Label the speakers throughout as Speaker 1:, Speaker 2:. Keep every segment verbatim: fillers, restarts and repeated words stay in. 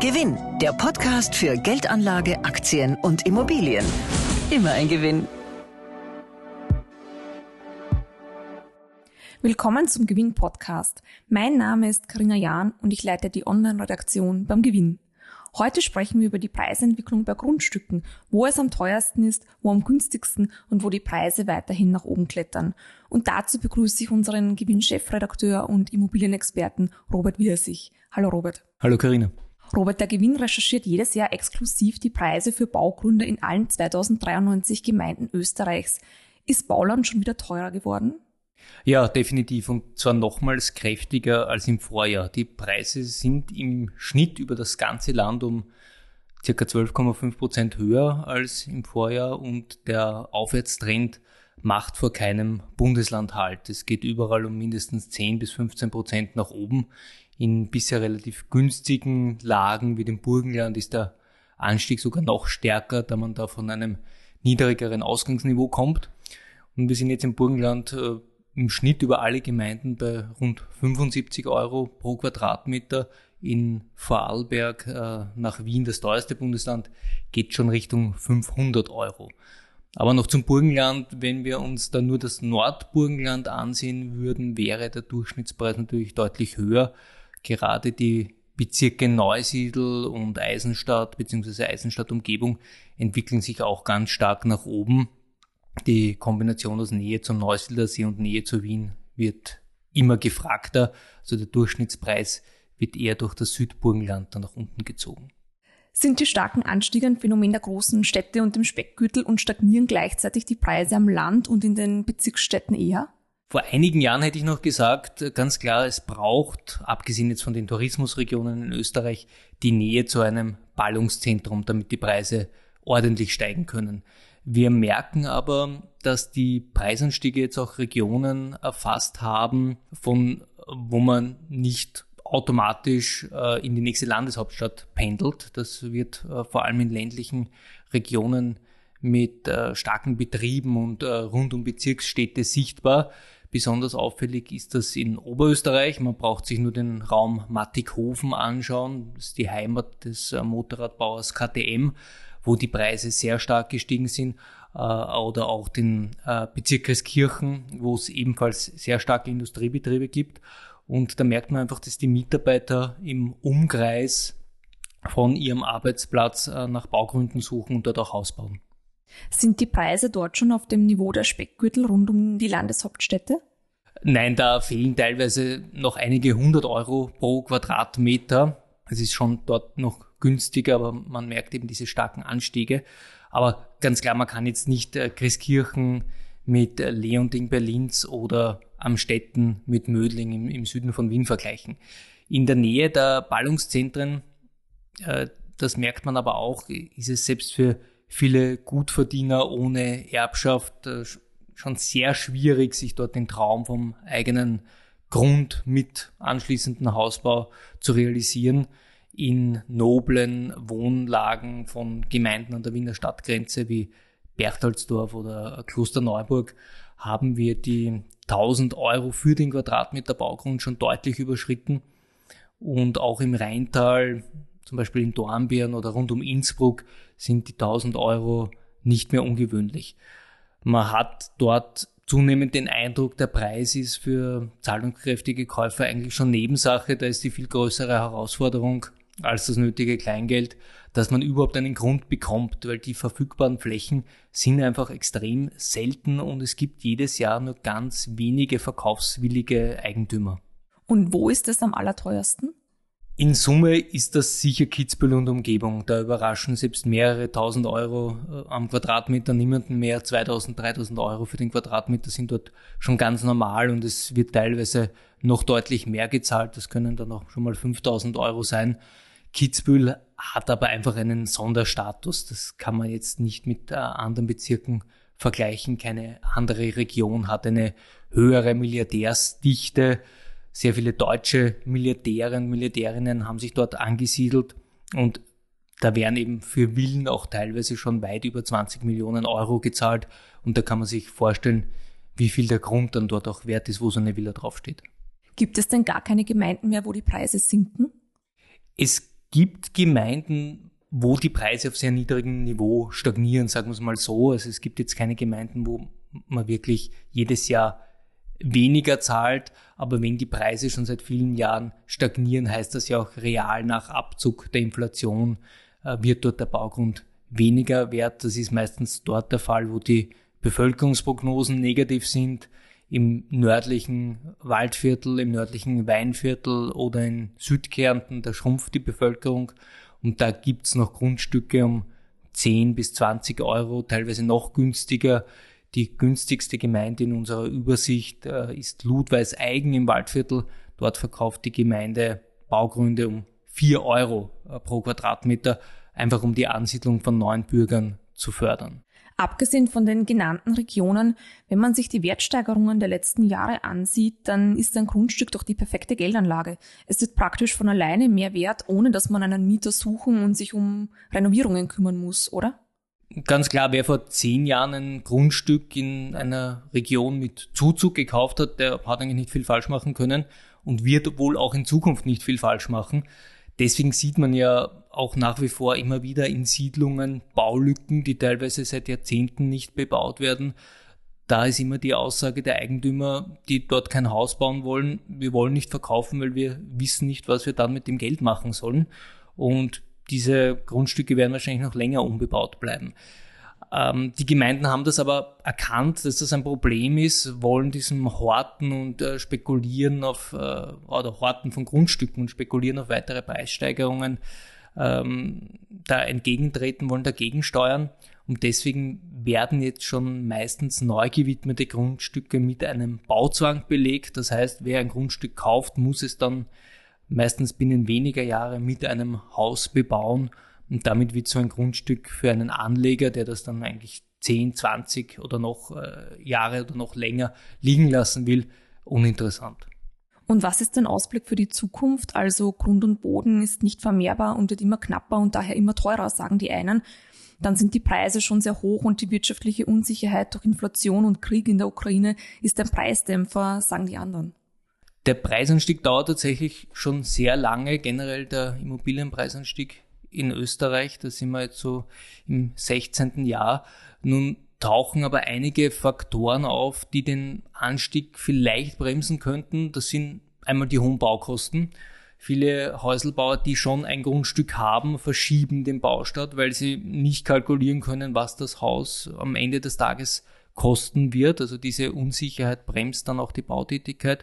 Speaker 1: Gewinn, der Podcast für Geldanlage, Aktien und Immobilien. Immer ein Gewinn.
Speaker 2: Willkommen zum Gewinn-Podcast. Mein Name ist Carina Jahn und ich leite die Online-Redaktion beim Gewinn. Heute sprechen wir über die Preisentwicklung bei Grundstücken, wo es am teuersten ist, wo am günstigsten und wo die Preise weiterhin nach oben klettern. Und dazu begrüße ich unseren Gewinn-Chefredakteur und Immobilienexperten Robert Wirsig. Hallo Robert.
Speaker 3: Hallo Carina.
Speaker 2: Robert, der Gewinn recherchiert jedes Jahr exklusiv die Preise für Baugründe in allen zweitausenddreiundneunzig Gemeinden Österreichs. Ist Bauland schon wieder teurer geworden?
Speaker 3: Ja, definitiv, und zwar nochmals kräftiger als im Vorjahr. Die Preise sind im Schnitt über das ganze Land um ca. zwölf Komma fünf Prozent höher als im Vorjahr und der Aufwärtstrend macht vor keinem Bundesland Halt. Es geht überall um mindestens zehn bis fünfzehn Prozent nach oben. In bisher relativ günstigen Lagen wie dem Burgenland ist der Anstieg sogar noch stärker, da man da von einem niedrigeren Ausgangsniveau kommt. Und wir sind jetzt im Burgenland äh, im Schnitt über alle Gemeinden bei rund fünfundsiebzig Euro pro Quadratmeter. In Vorarlberg äh, nach Wien, das teuerste Bundesland, geht schon Richtung fünfhundert Euro. Aber noch zum Burgenland, wenn wir uns da nur das Nordburgenland ansehen würden, wäre der Durchschnittspreis natürlich deutlich höher. Gerade die Bezirke Neusiedl und Eisenstadt bzw. Eisenstadt-Umgebung entwickeln sich auch ganz stark nach oben. Die Kombination aus Nähe zum Neusiedler See und Nähe zu Wien wird immer gefragter. Also der Durchschnittspreis wird eher durch das Südburgenland dann nach unten gezogen.
Speaker 2: Sind die starken Anstiege ein Phänomen der großen Städte und dem Speckgürtel und stagnieren gleichzeitig die Preise am Land und in den Bezirksstädten eher?
Speaker 3: Vor einigen Jahren hätte ich noch gesagt, ganz klar, es braucht, abgesehen jetzt von den Tourismusregionen in Österreich, die Nähe zu einem Ballungszentrum, damit die Preise ordentlich steigen können. Wir merken aber, dass die Preisanstiege jetzt auch Regionen erfasst haben, von wo man nicht automatisch äh, in die nächste Landeshauptstadt pendelt. Das wird äh, vor allem in ländlichen Regionen mit äh, starken Betrieben und äh, rund um Bezirksstädte sichtbar. Besonders auffällig ist das in Oberösterreich. Man braucht sich nur den Raum Mattighofen anschauen. Das ist die Heimat des äh, Motorradbauers K T M, wo die Preise sehr stark gestiegen sind. Äh, oder auch den äh, Bezirk Christkirchen, wo es ebenfalls sehr starke Industriebetriebe gibt. Und da merkt man einfach, dass die Mitarbeiter im Umkreis von ihrem Arbeitsplatz äh, nach Baugründen suchen und dort auch Haus bauen.
Speaker 2: Sind die Preise dort schon auf dem Niveau der Speckgürtel rund um die Landeshauptstädte?
Speaker 3: Nein, da fehlen teilweise noch einige hundert Euro pro Quadratmeter. Es ist schon dort noch günstiger, aber man merkt eben diese starken Anstiege. Aber ganz klar, man kann jetzt nicht äh, Christkirchen mit äh, Leonding bei Linz oder Amstetten mit Mödling im, im Süden von Wien vergleichen. In der Nähe der Ballungszentren, äh, das merkt man aber auch, ist es selbst für viele Gutverdiener ohne Erbschaft äh, schon sehr schwierig, sich dort den Traum vom eigenen Grund mit anschließendem Hausbau zu realisieren. In noblen Wohnlagen von Gemeinden an der Wiener Stadtgrenze wie Berchtoldsdorf oder Klosterneuburg haben wir die tausend Euro für den Quadratmeter Baugrund schon deutlich überschritten. Und auch im Rheintal, zum Beispiel in Dornbirn oder rund um Innsbruck, sind die tausend Euro nicht mehr ungewöhnlich. Man hat dort zunehmend den Eindruck, der Preis ist für zahlungskräftige Käufer eigentlich schon Nebensache. Da ist die viel größere Herausforderung als das nötige Kleingeld, dass man überhaupt einen Grund bekommt, weil die verfügbaren Flächen sind einfach extrem selten und es gibt jedes Jahr nur ganz wenige verkaufswillige Eigentümer.
Speaker 2: Und wo ist es am allerteuersten?
Speaker 3: In Summe ist das sicher Kitzbühel und Umgebung. Da überraschen selbst mehrere tausend Euro am Quadratmeter niemanden mehr. zweitausend, dreitausend Euro für den Quadratmeter sind dort schon ganz normal und es wird teilweise noch deutlich mehr gezahlt. Das können dann auch schon mal fünftausend Euro sein. Kitzbühel hat aber einfach einen Sonderstatus. Das kann man jetzt nicht mit äh, anderen Bezirken vergleichen. Keine andere Region hat eine höhere Milliardärsdichte. Sehr viele deutsche Milliardäre und Milliardärinnen haben sich dort angesiedelt und da werden eben für Villen auch teilweise schon weit über zwanzig Millionen Euro gezahlt und da kann man sich vorstellen, wie viel der Grund dann dort auch wert ist, wo so eine Villa draufsteht.
Speaker 2: Gibt es denn gar keine Gemeinden mehr, wo die Preise sinken?
Speaker 3: Es gibt Gemeinden, wo die Preise auf sehr niedrigem Niveau stagnieren, sagen wir es mal so. Also es gibt jetzt keine Gemeinden, wo man wirklich jedes Jahr weniger zahlt, aber wenn die Preise schon seit vielen Jahren stagnieren, heißt das ja auch real nach Abzug der Inflation äh, wird dort der Baugrund weniger wert. Das ist meistens dort der Fall, wo die Bevölkerungsprognosen negativ sind, im nördlichen Waldviertel, im nördlichen Weinviertel oder in Südkärnten, da schrumpft die Bevölkerung und da gibt's noch Grundstücke um zehn bis zwanzig Euro, teilweise noch günstiger. Die günstigste Gemeinde in unserer Übersicht äh, ist Ludweis-Eigen im Waldviertel. Dort verkauft die Gemeinde Baugründe um vier Euro äh, pro Quadratmeter, einfach um die Ansiedlung von neuen Bürgern zu fördern.
Speaker 2: Abgesehen von den genannten Regionen, wenn man sich die Wertsteigerungen der letzten Jahre ansieht, dann ist ein Grundstück doch die perfekte Geldanlage. Es wird praktisch von alleine mehr wert, ohne dass man einen Mieter suchen und sich um Renovierungen kümmern muss, oder?
Speaker 3: Ganz klar, wer vor zehn Jahren ein Grundstück in einer Region mit Zuzug gekauft hat, der hat eigentlich nicht viel falsch machen können und wird wohl auch in Zukunft nicht viel falsch machen. Deswegen sieht man ja auch nach wie vor immer wieder in Siedlungen Baulücken, die teilweise seit Jahrzehnten nicht bebaut werden. Da ist immer die Aussage der Eigentümer, die dort kein Haus bauen wollen, wir wollen nicht verkaufen, weil wir wissen nicht, was wir dann mit dem Geld machen sollen. Und diese Grundstücke werden wahrscheinlich noch länger unbebaut bleiben. Ähm, die Gemeinden haben das aber erkannt, dass das ein Problem ist, wollen diesem Horten und äh, Spekulieren auf, äh, oder Horten von Grundstücken und Spekulieren auf weitere Preissteigerungen ähm, da entgegentreten, wollen dagegen steuern. Und deswegen werden jetzt schon meistens neu gewidmete Grundstücke mit einem Bauzwang belegt. Das heißt, wer ein Grundstück kauft, muss es dann meistens binnen weniger Jahre mit einem Haus bebauen und damit wird so ein Grundstück für einen Anleger, der das dann eigentlich zehn, zwanzig oder noch äh, Jahre oder noch länger liegen lassen will, uninteressant.
Speaker 2: Und was ist dein Ausblick für die Zukunft? Also Grund und Boden ist nicht vermehrbar und wird immer knapper und daher immer teurer, sagen die einen. Dann sind die Preise schon sehr hoch und die wirtschaftliche Unsicherheit durch Inflation und Krieg in der Ukraine ist ein Preisdämpfer, sagen die anderen.
Speaker 3: Der Preisanstieg dauert tatsächlich schon sehr lange, generell der Immobilienpreisanstieg in Österreich, da sind wir jetzt so im sechzehnten Jahr. Nun tauchen aber einige Faktoren auf, die den Anstieg vielleicht bremsen könnten. Das sind einmal die hohen Baukosten. Viele Häuselbauer, die schon ein Grundstück haben, verschieben den Baustart, weil sie nicht kalkulieren können, was das Haus am Ende des Tages kosten wird. Also diese Unsicherheit bremst dann auch die Bautätigkeit.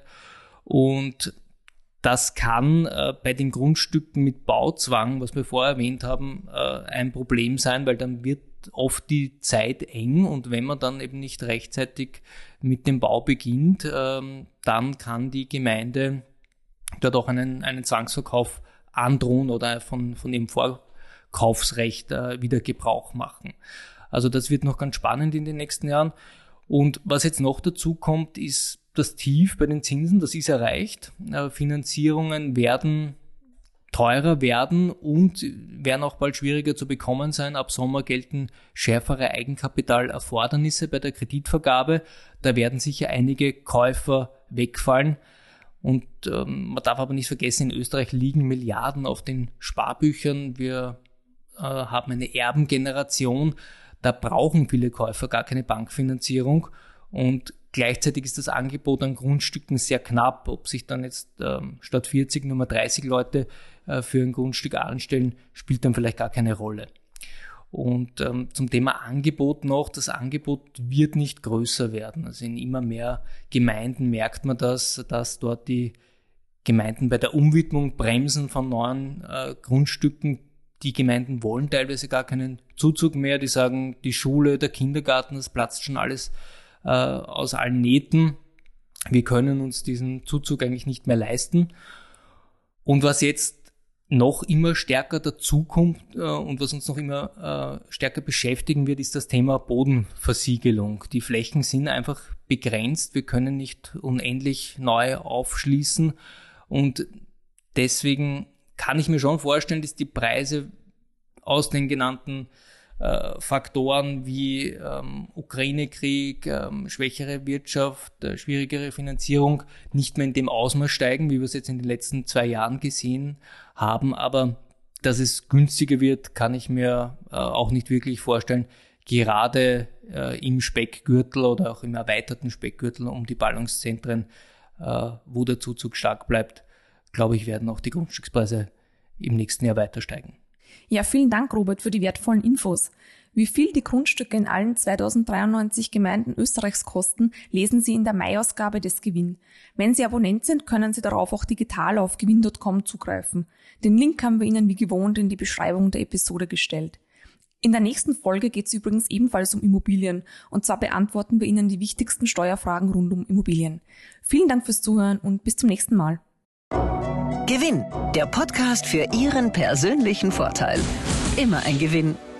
Speaker 3: Und das kann äh, bei den Grundstücken mit Bauzwang, was wir vorher erwähnt haben, äh, ein Problem sein, weil dann wird oft die Zeit eng und wenn man dann eben nicht rechtzeitig mit dem Bau beginnt, ähm, dann kann die Gemeinde dort auch einen, einen Zwangsverkauf androhen oder von, von dem Vorkaufsrecht äh, wieder Gebrauch machen. Also das wird noch ganz spannend in den nächsten Jahren. Und was jetzt noch dazu kommt, ist das Tief bei den Zinsen, das ist erreicht. Finanzierungen werden teurer werden und werden auch bald schwieriger zu bekommen sein. Ab Sommer gelten schärfere Eigenkapitalerfordernisse bei der Kreditvergabe. Da werden sicher einige Käufer wegfallen. Und ähm, man darf aber nicht vergessen, in Österreich liegen Milliarden auf den Sparbüchern. Wir äh, haben eine Erbengeneration. Da brauchen viele Käufer gar keine Bankfinanzierung. Und gleichzeitig ist das Angebot an Grundstücken sehr knapp. Ob sich dann jetzt ähm, statt vierzig nur mal dreißig Leute äh, für ein Grundstück anstellen, spielt dann vielleicht gar keine Rolle. Und ähm, zum Thema Angebot noch, das Angebot wird nicht größer werden. Also in immer mehr Gemeinden merkt man das, dass dort die Gemeinden bei der Umwidmung bremsen von neuen äh, Grundstücken. Die Gemeinden wollen teilweise gar keinen Zuzug mehr. Die sagen, die Schule, der Kindergarten, das platzt schon alles äh, aus allen Nähten. Wir können uns diesen Zuzug eigentlich nicht mehr leisten. Und was jetzt noch immer stärker dazukommt äh, und was uns noch immer äh, stärker beschäftigen wird, ist das Thema Bodenversiegelung. Die Flächen sind einfach begrenzt. Wir können nicht unendlich neu aufschließen und deswegen kann ich mir schon vorstellen, dass die Preise aus den genannten äh, Faktoren wie ähm, Ukraine-Krieg, ähm, schwächere Wirtschaft, äh, schwierigere Finanzierung nicht mehr in dem Ausmaß steigen, wie wir es jetzt in den letzten zwei Jahren gesehen haben. Aber dass es günstiger wird, kann ich mir äh, auch nicht wirklich vorstellen. Gerade äh, im Speckgürtel oder auch im erweiterten Speckgürtel um die Ballungszentren, äh, wo der Zuzug stark bleibt, glaube ich, werden auch die Grundstückspreise im nächsten Jahr weiter steigen.
Speaker 2: Ja, vielen Dank, Robert, für die wertvollen Infos. Wie viel die Grundstücke in allen zweitausenddreiundneunzig Gemeinden Österreichs kosten, lesen Sie in der Mai-Ausgabe des Gewinn. Wenn Sie Abonnent sind, können Sie darauf auch digital auf gewinn punkt com zugreifen. Den Link haben wir Ihnen wie gewohnt in die Beschreibung der Episode gestellt. In der nächsten Folge geht es übrigens ebenfalls um Immobilien, und zwar beantworten wir Ihnen die wichtigsten Steuerfragen rund um Immobilien. Vielen Dank fürs Zuhören und bis zum nächsten Mal.
Speaker 1: Gewinn, der Podcast für Ihren persönlichen Vorteil. Immer ein Gewinn.